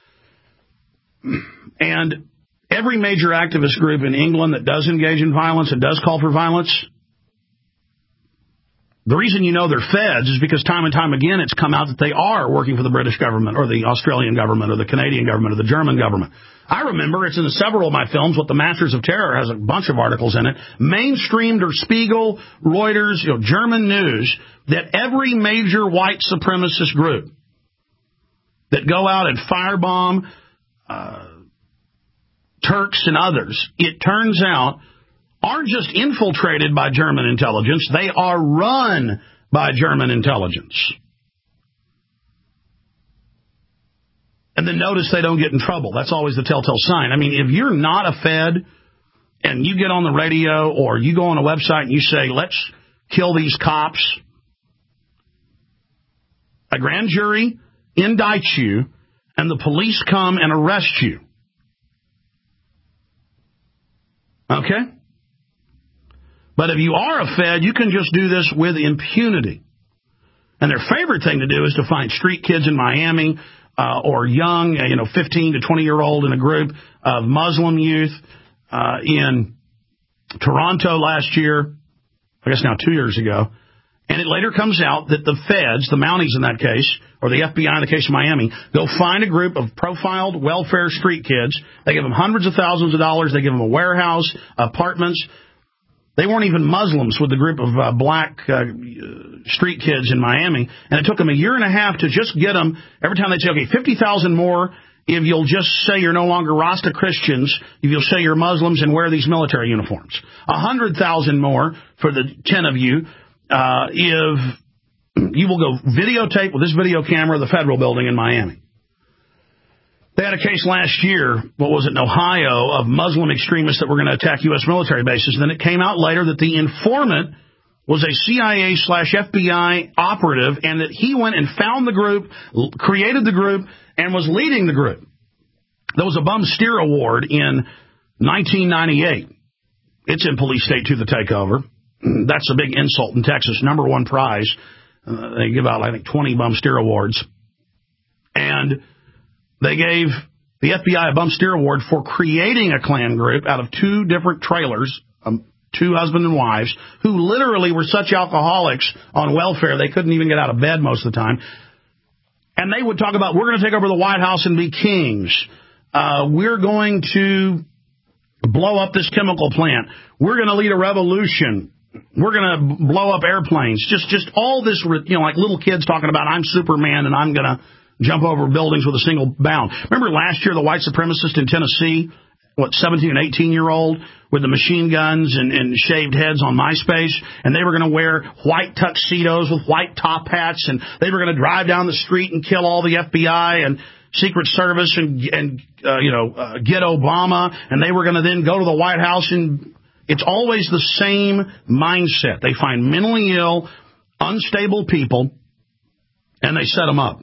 And every major activist group in England that does engage in violence and does call for violence, the reason they're feds is because time and time again it's come out that they are working for the British government or the Australian government or the Canadian government or the German government. I remember it's in several of my films. What the Masters of Terror has a bunch of articles in it, mainstreamed or Spiegel, Reuters, German news, that every major white supremacist group that go out and firebomb Turks and others, it turns out, aren't just infiltrated by German intelligence, they are run by German intelligence. And then notice they don't get in trouble. That's always the telltale sign. I mean, if you're not a Fed and you get on the radio or you go on a website and you say, let's kill these cops, a grand jury indicts you and the police come and arrest you. Okay? But if you are a Fed, you can just do this with impunity. And their favorite thing to do is to find street kids in Miami or young, 15 to 20-year-old in a group of Muslim youth in Toronto last year, I guess now 2 years ago. And it later comes out that the feds, the Mounties in that case, or the FBI in the case of Miami, go find a group of profiled welfare street kids. They give them hundreds of thousands of dollars. They give them a warehouse, apartments. They weren't even Muslims with the group of black street kids in Miami. And it took them a year and a half to just get them. Every time they'd say, okay, 50,000 more if you'll just say you're no longer Rasta Christians, if you'll say you're Muslims and wear these military uniforms. 100,000 more for the 10 of you if you will go videotape with this video camera the federal building in Miami. They had a case last year, in Ohio, of Muslim extremists that were going to attack U.S. military bases. Then it came out later that the informant was a CIA/FBI operative and that he went and found the group, created the group, and was leading the group. There was a Bum Steer Award in 1998. It's in Police State 2, The Takeover. That's a big insult in Texas. Number one prize. They give out, I think, 20 Bum Steer Awards. And they gave the FBI a Bum Steer Award for creating a Klan group out of two different trailers, two husband and wives, who literally were such alcoholics on welfare they couldn't even get out of bed most of the time. And they would talk about, we're going to take over the White House and be kings. We're going to blow up this chemical plant. We're going to lead a revolution. We're going to blow up airplanes. Just all this, like little kids talking about, I'm Superman and I'm going to jump over buildings with a single bound. Remember last year, the white supremacist in Tennessee 17 and 18-year-old with the machine guns and shaved heads on MySpace, and they were going to wear white tuxedos with white top hats, and they were going to drive down the street and kill all the FBI and Secret Service and get Obama, and they were going to then go to the White House. And it's always the same mindset. They find mentally ill, unstable people, and they set them up.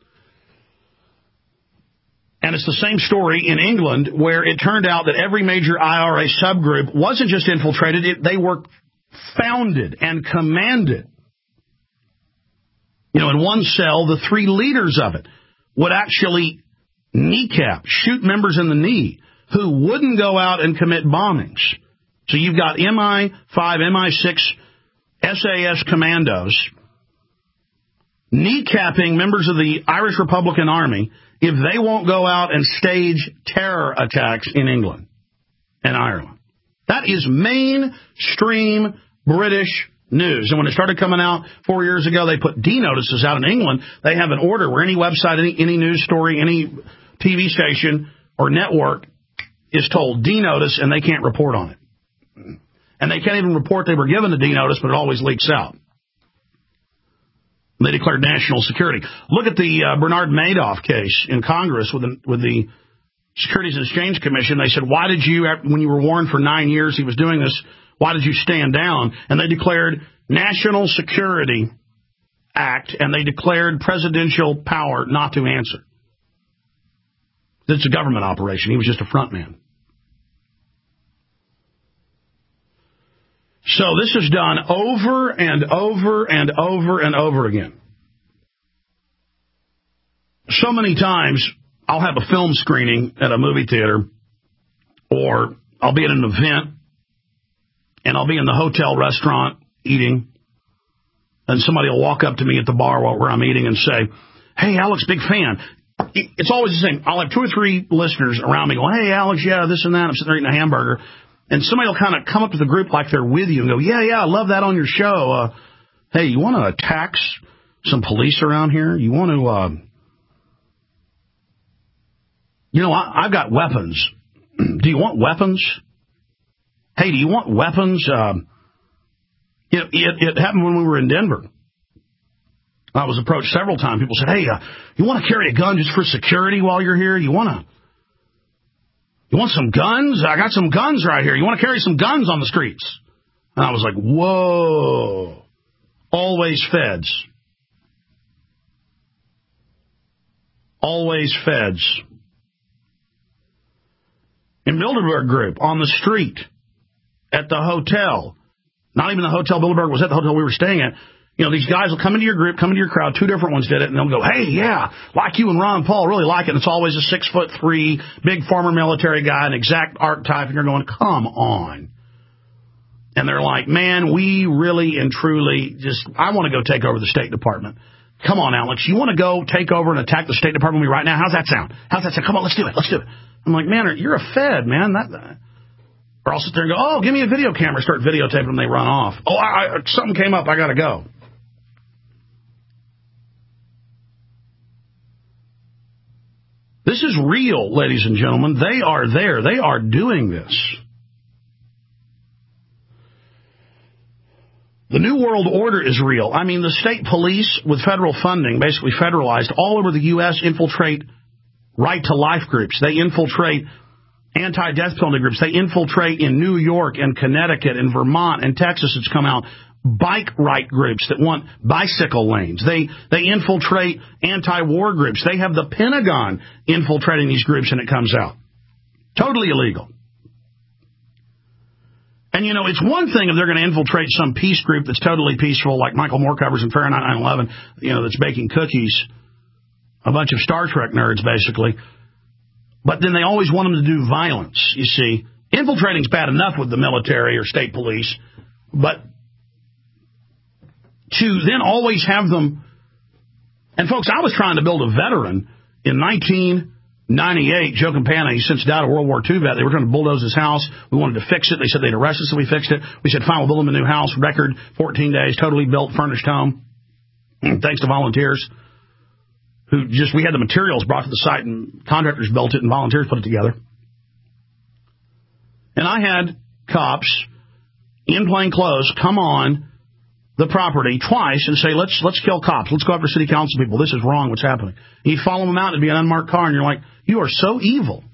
And it's the same story in England, where it turned out that every major IRA subgroup wasn't just infiltrated, they were founded and commanded. In one cell, the 3 leaders of it would actually kneecap, shoot members in the knee who wouldn't go out and commit bombings. So you've got MI5, MI6, SAS commandos kneecapping members of the Irish Republican Army if they won't go out and stage terror attacks in England and Ireland. That is mainstream British news. And when it started coming out 4 years ago, they put D notices out in England. They have an order where any website, any news story, any TV station or network is told D notice, and they can't report on it. And they can't even report they were given the D notice, but it always leaks out. They declared national security. Look at the Bernard Madoff case in Congress with the Securities and Exchange Commission. They said, why did you, when you were warned for 9 years he was doing this, why did you stand down? And they declared National Security Act, and they declared presidential power not to answer. It's a government operation. He was just a front man. So this is done over and over and over and over again. So many times I'll have a film screening at a movie theater, or I'll be at an event, and I'll be in the hotel restaurant eating, and somebody will walk up to me at the bar where I'm eating and say, hey, Alex, big fan. It's always the same. I'll have 2 or 3 listeners around me going, hey, Alex, yeah, this and that. I'm sitting there eating a hamburger. And somebody will kind of come up to the group like they're with you and go, yeah, I love that on your show. Hey, you want to tax some police around here? You want to, I've got weapons. Do you want weapons? Hey, do you want weapons? It happened when we were in Denver. I was approached several times. People said, hey, you want to carry a gun just for security while you're here? You want some guns? I got some guns right here. You want to carry some guns on the streets? And I was like, whoa. Always feds. Always feds. In Bilderberg Group, on the street, at the hotel, not even the hotel Bilderberg was at, the hotel we were staying at, these guys will come into your group, come into your crowd, 2 different ones did it, and they'll go, hey, yeah, like you and Ron Paul, really like it. And it's always a 6'3", big former military guy, an exact archetype, and you're going, come on. And they're like, man, we really and truly I want to go take over the State Department. Come on, Alex, you want to go take over and attack the State Department with me right now? How's that sound? Come on, let's do it. I'm like, man, you're a Fed, man. Or I'll sit there and go, oh, give me a video camera, start videotaping them, they run off. Oh, something came up, I got to go. This is real, ladies and gentlemen. They are there. They are doing this. The New World Order is real. I mean, the state police with federal funding, basically federalized, all over the U.S. infiltrate right-to-life groups. They infiltrate anti-death penalty groups. They infiltrate in New York and Connecticut and Vermont and Texas. It's come out. Bike right groups that want bicycle lanes. They infiltrate anti-war groups. They have the Pentagon infiltrating these groups, and it comes out. Totally illegal. And, it's one thing if they're going to infiltrate some peace group that's totally peaceful, like Michael Moore covers in Fahrenheit 9/11, that's baking cookies. A bunch of Star Trek nerds, basically. But then they always want them to do violence, you see. Infiltrating's bad enough with the military or state police, but to then always have them. And folks, I was trying to build a veteran in 1998. Joe Campana, he's since died, a World War II vet. They were trying to bulldoze his house. We wanted to fix it. They said they'd arrest us, so we fixed it. We said, fine, we'll build him a new house. Record 14 days, totally built, furnished home. Thanks to volunteers we had the materials brought to the site, and contractors built it, and volunteers put it together. And I had cops in plain clothes come on the property twice and say, let's kill cops. Let's go after city council people. This is wrong. What's happening? And you follow them out. It'd be an unmarked car. And you're like, you are so evil.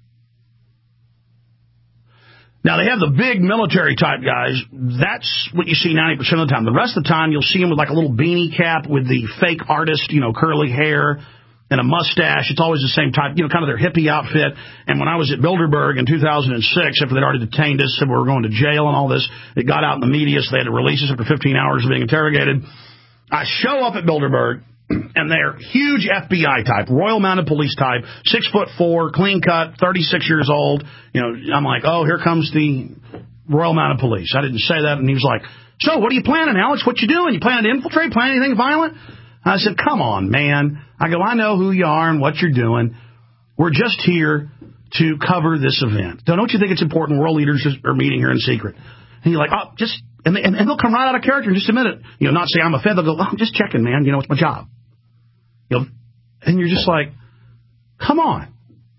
Now, they have the big military type guys. That's what you see 90% of the time. The rest of the time, you'll see them with like a little beanie cap with the fake artist, curly hair and a mustache. It's always the same type, kind of their hippie outfit. And when I was at Bilderberg in 2006, after they'd already detained us, said we were going to jail and all this, it got out in the media, so they had to release us after 15 hours of being interrogated. I show up at Bilderberg, and they're huge FBI type, Royal Mounted Police type, 6'4", clean cut, 36 years old. I'm like, oh, here comes the Royal Mounted Police. I didn't say that, and he was like, so what are you planning, Alex? What you doing? You planning to infiltrate? Planning anything violent? I said, come on, man. I go, I know who you are and what you're doing. We're just here to cover this event. Don't you think it's important? World leaders are meeting here in secret. And you're like, oh, just, and they'll come right out of character in just a minute. Not say I'm a Fed. They'll go, oh, I'm just checking, man. It's my job. And you're just like, come on.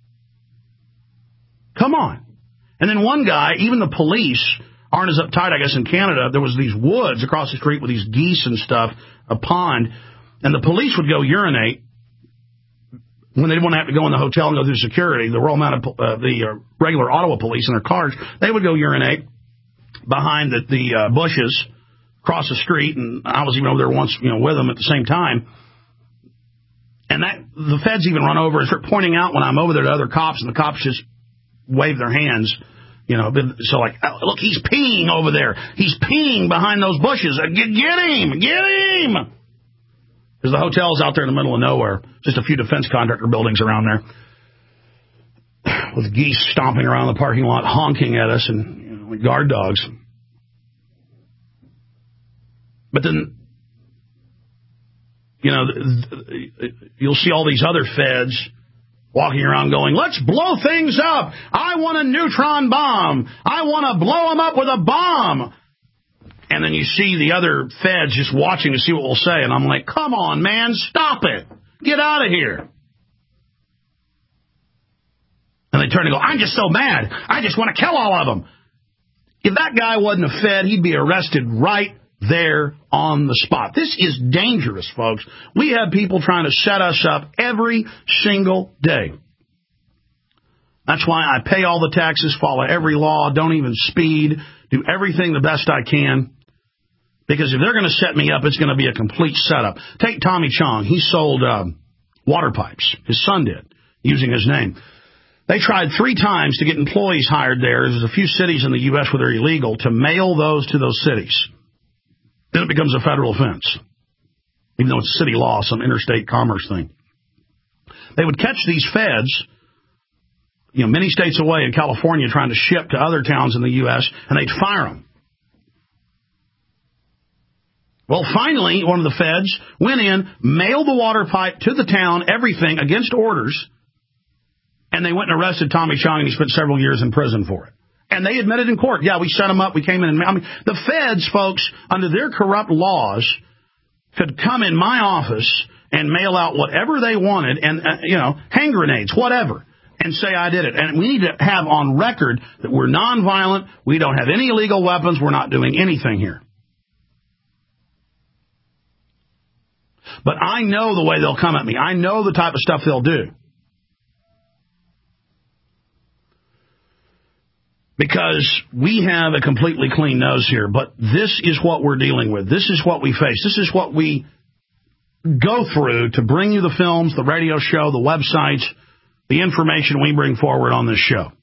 Come on. And then one guy, even the police aren't as uptight, I guess, in Canada. There was these woods across the street with these geese and stuff, a pond, and the police would go urinate when they didn't want to have to go in the hotel and go through security. The Royal Mounted, the regular Ottawa police in their cars, they would go urinate behind the bushes across the street, and I was even over there once, with them at the same time. And the feds even run over and start pointing out when I'm over there to other cops, and the cops just wave their hands, So like, oh, look, he's peeing over there. He's peeing behind those bushes. Get him! Get him! Because the hotel's out there in the middle of nowhere. Just a few defense contractor buildings around there. With geese stomping around the parking lot, honking at us, and like guard dogs. But then, you'll see all these other feds walking around going, let's blow things up. I want a neutron bomb. I want to blow them up with a bomb. And then you see the other feds just watching to see what we'll say. And I'm like, come on, man, stop it. Get out of here. And they turn and go, I'm just so mad. I just want to kill all of them. If that guy wasn't a Fed, he'd be arrested right there on the spot. This is dangerous, folks. We have people trying to set us up every single day. That's why I pay all the taxes, follow every law, don't even speed, do everything the best I can. Because if they're going to set me up, it's going to be a complete setup. Take Tommy Chong. He sold water pipes. His son did, using his name. They tried 3 times to get employees hired there. There's a few cities in the U.S. where they're illegal, to mail those to those cities. Then it becomes a federal offense, even though it's city law, some interstate commerce thing. They would catch these feds, many states away in California, trying to ship to other towns in the U.S., and they'd fire them. Well, finally, one of the feds went in, mailed the water pipe to the town, everything, against orders, and they went and arrested Tommy Chong, and he spent several years in prison for it. And they admitted in court, yeah, we set them up, we came in and... the feds, folks, under their corrupt laws, could come in my office and mail out whatever they wanted, and, hand grenades, whatever, and say I did it. And we need to have on record that we're nonviolent, we don't have any illegal weapons, we're not doing anything here. But I know the way they'll come at me. I know the type of stuff they'll do. Because we have a completely clean nose here, but this is what we're dealing with. This is what we face. This is what we go through to bring you the films, the radio show, the websites, the information we bring forward on this show.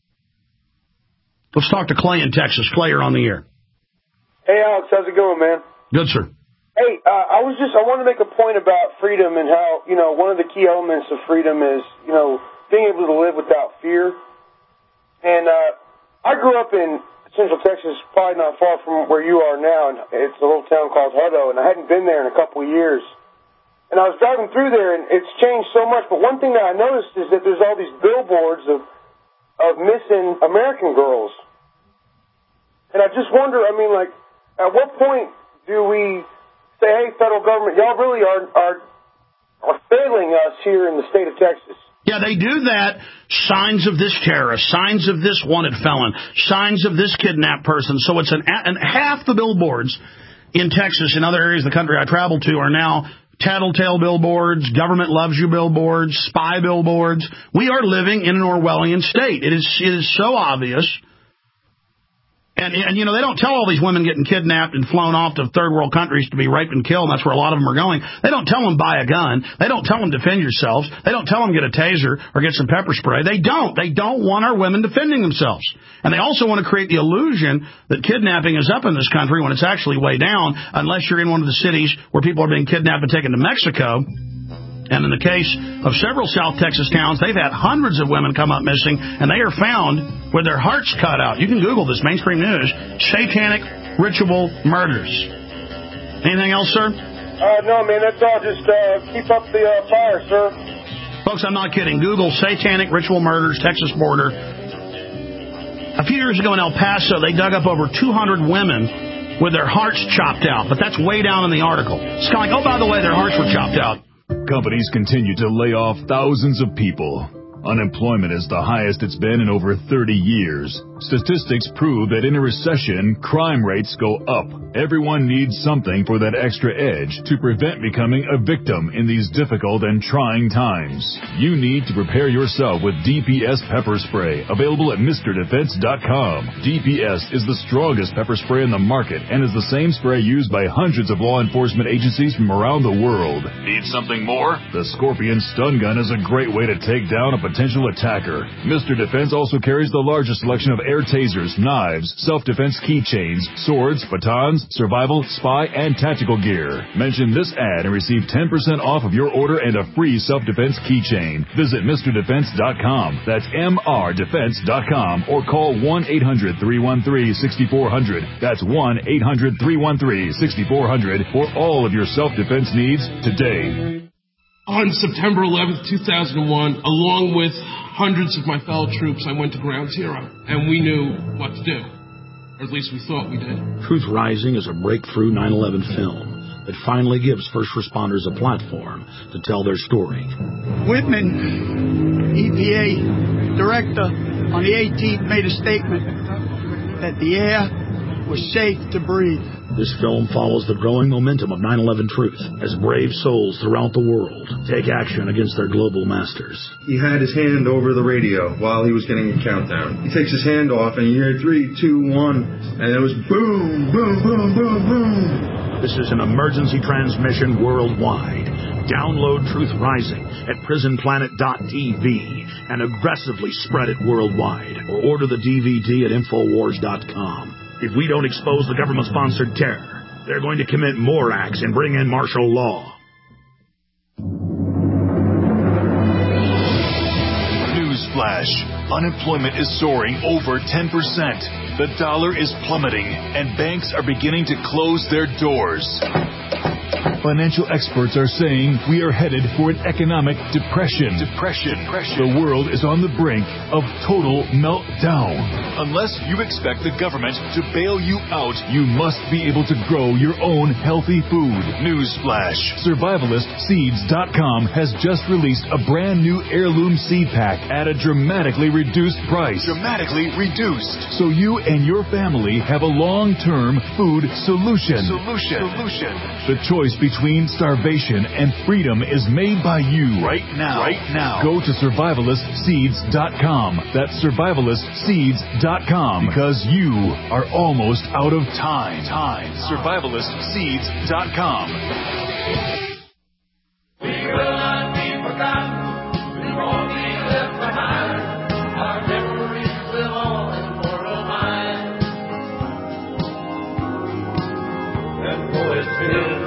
Let's talk to Clay in Texas. Clay, you're on the air. Hey, Alex, how's it going, man? Good, sir. Hey, I wanted to make a point about freedom and how, one of the key elements of freedom is, being able to live without fear. And, I grew up in Central Texas, probably not far from where you are now, and it's a little town called Hutto, and I hadn't been there in a couple of years. And I was driving through there, and it's changed so much, but one thing that I noticed is that there's all these billboards of missing American girls. And I just wonder, at what point do we say, hey, federal government, y'all really are failing us here in the state of Texas? Yeah, they do that. Signs of this terrorist, signs of this wanted felon, signs of this kidnapped person. So it's and half the billboards in Texas and other areas of the country I travel to are now tattletale billboards, government loves you billboards, spy billboards. We are living in an Orwellian state. It is so obvious. And you know, they don't tell all these women getting kidnapped and flown off to third world countries to be raped and killed, and that's where a lot of them are going. They don't tell them buy a gun. They don't tell them defend yourselves. They don't tell them get a taser or get some pepper spray. They don't. They don't want our women defending themselves. And they also want to create the illusion that kidnapping is up in this country when it's actually way down, unless you're in one of the cities where people are being kidnapped and taken to Mexico. And in the case of several South Texas towns, they've had hundreds of women come up missing, and they are found with their hearts cut out. You can Google this, mainstream news, satanic ritual murders. Anything else, sir? No, man, that's all. Just keep up the fire, sir. Folks, I'm not kidding. Google satanic ritual murders, Texas border. A few years ago in El Paso, they dug up over 200 women with their hearts chopped out, but that's way down in the article. It's kind of like, oh, by the way, their hearts were chopped out. Companies continue to lay off thousands of people. Unemployment is the highest it's been in over 30 years. Statistics prove that in a recession, crime rates go up. Everyone needs something for that extra edge to prevent becoming a victim in these difficult and trying times. You need to prepare yourself with DPS pepper spray, available at MrDefense.com. DPS is the strongest pepper spray in the market and is the same spray used by hundreds of law enforcement agencies from around the world. Need something more? The Scorpion Stun Gun is a great way to take down a potential attacker. Mr. Defense also carries the largest selection of air tasers, knives, self-defense keychains, swords, batons, survival, spy, and tactical gear. Mention this ad and receive 10% off of your order and a free self-defense keychain. Visit MrDefense.com. That's MRDefense.com or call 1-800-313-6400. That's 1-800-313-6400 for all of your self-defense needs today. On September 11th, 2001, along with hundreds of my fellow troops, I went to Ground Zero, and we knew what to do. Or at least we thought we did. Truth Rising is a breakthrough 9/11 film that finally gives first responders a platform to tell their story. Whitman, EPA director, on the 18th made a statement that the air was safe to breathe. This film follows the growing momentum of 9/11 truth as brave souls throughout the world take action against their global masters. He had his hand over the radio while he was getting a countdown. He takes his hand off and you hear 3, 2, 1, and it was boom, boom, boom, boom, boom. This is an emergency transmission worldwide. Download Truth Rising at prisonplanet.tv and aggressively spread it worldwide, or order the DVD at Infowars.com. If we don't expose the government-sponsored terror, they're going to commit more acts and bring in martial law. Newsflash. Unemployment is soaring over 10%. The dollar is plummeting, and banks are beginning to close their doors. Financial experts are saying we are headed for an economic depression. The world is on the brink of total meltdown. Unless you expect the government to bail you out, you must be able to grow your own healthy food. Newsflash. SurvivalistSeeds.com has just released a brand new heirloom seed pack at a dramatically reduced price. So you and your family have a long-term food solution. The choice between starvation and freedom is made by you right now. Go to SurvivalistSeeds.com. That's SurvivalistSeeds.com, because you are almost out of time. SurvivalistSeeds.com. We will not be forgotten. We won't be left behind. Our memories live on in mortal minds. And poets will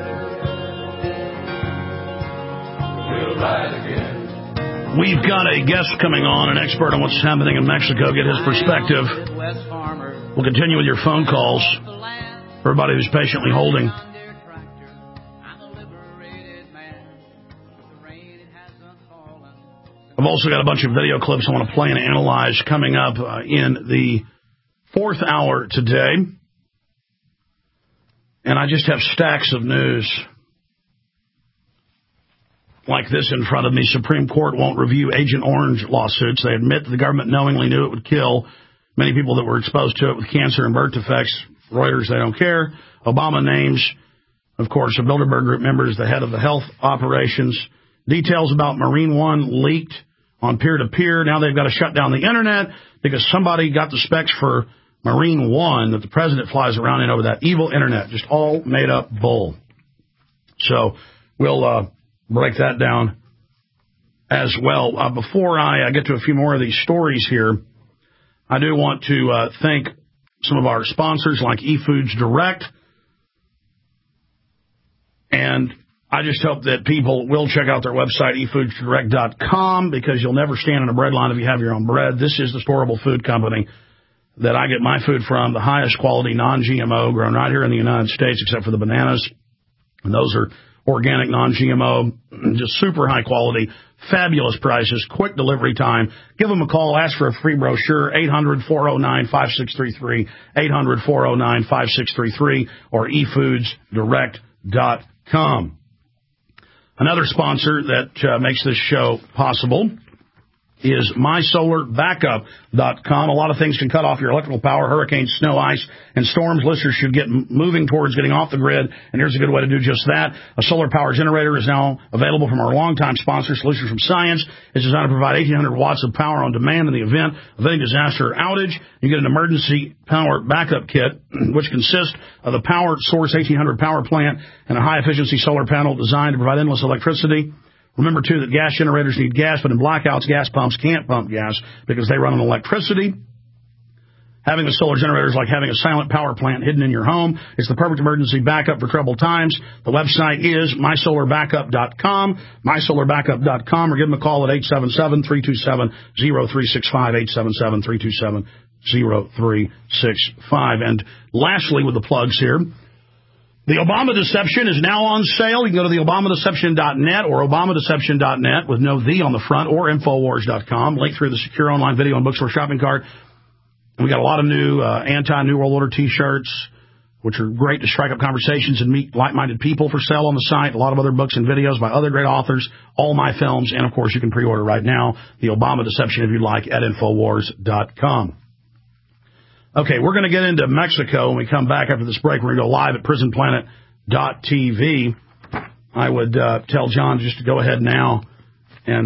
rise again. We've got a guest coming on, an expert on what's happening in Mexico, get his perspective. We'll continue with your phone calls. For everybody who's patiently holding. I've also got a bunch of video clips I want to play and analyze coming up in the fourth hour today. And I just have stacks of news. like this in front of me. Supreme Court won't review Agent Orange lawsuits. They admit that the government knowingly knew it would kill many people that were exposed to it with cancer and birth defects. Reuters, they don't care. Obama names, of course, a Bilderberg Group member as the head of the health operations. Details about Marine One leaked on peer-to-peer. Now they've got to shut down the Internet because somebody got the specs for Marine One that the president flies around in over that evil Internet. Just all made-up bull. So we'll break that down as well. Before I get to a few more of these stories here, I do want to thank some of our sponsors like eFoods Direct. And I just hope that people will check out their website, efoodsdirect.com, because you'll never stand in a bread line if you have your own bread. This is the storable food company that I get my food from, the highest quality non-GMO, grown right here in the United States, except for the bananas. And those are organic, non-GMO, just super high quality, fabulous prices, quick delivery time. Give them a call. Ask for a free brochure, 800-409-5633, 800-409-5633, or efoodsdirect.com. Another sponsor that makes this show possible is MySolarBackup.com. A lot of things can cut off your electrical power, hurricanes, snow, ice, and storms. Listeners should get moving towards getting off the grid, and here's a good way to do just that. A solar power generator is now available from our longtime sponsor, Solutions from Science. It's designed to provide 1,800 watts of power on demand in the event of any disaster or outage. You get an emergency power backup kit, which consists of the power source 1,800 power plant and a high-efficiency solar panel designed to provide endless electricity. Remember, too, that gas generators need gas, but in blackouts, gas pumps can't pump gas because they run on electricity. Having a solar generator is like having a silent power plant hidden in your home. It's the perfect emergency backup for troubled times. The website is MySolarBackup.com, MySolarBackup.com, or give them a call at 877-327-0365, 877-327-0365. And lastly, with the plugs here, the Obama Deception is now on sale. You can go to the ObamaDeception.net or ObamaDeception.net with no "the" on the front, or Infowars.com. Link through the secure online video and bookstore shopping cart. And we got a lot of new anti-New World Order T-shirts, which are great to strike up conversations and meet like-minded people, for sale on the site. A lot of other books and videos by other great authors, all my films, and, of course, you can pre-order right now the Obama Deception, if you'd like, at Infowars.com. Okay, we're going to get into Mexico when we come back after this break. We're going to go live at PrisonPlanet.tv. I would tell John just to go ahead now and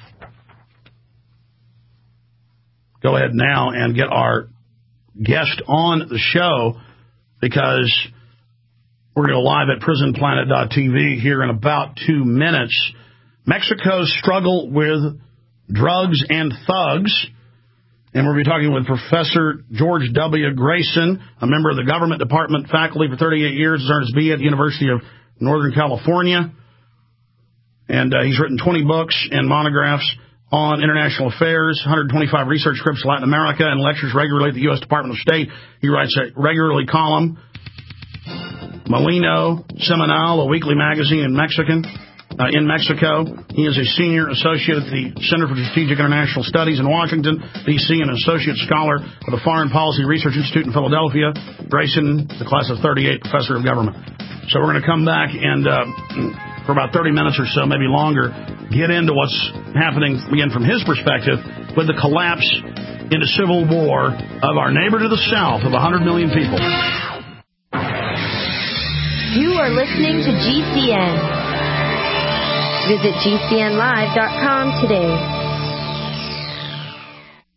get our guest on the show, because we're going to go live at PrisonPlanet.tv here in about 2 minutes. Mexico's struggle with drugs and thugs. And we'll be talking with Professor George W. Grayson, a member of the Government Department faculty for 38 years, has earned his B.A. at the University of Northern California. And he's written 20 books and monographs on international affairs, 125 research trips to Latin America, and lectures regularly at the U.S. Department of State. He writes a regularly column, Molino Semanal, a weekly magazine in Mexico. He is a senior associate at the Center for Strategic International Studies in Washington, D.C., and an associate scholar of the Foreign Policy Research Institute in Philadelphia. Grayson, the class of 38, professor of government. So we're going to come back and, for about 30 minutes or so, maybe longer, get into what's happening, again, from his perspective, with the collapse into civil war of our neighbor to the south of 100 million people. You are listening to GCN. Visit GCNlive.com today.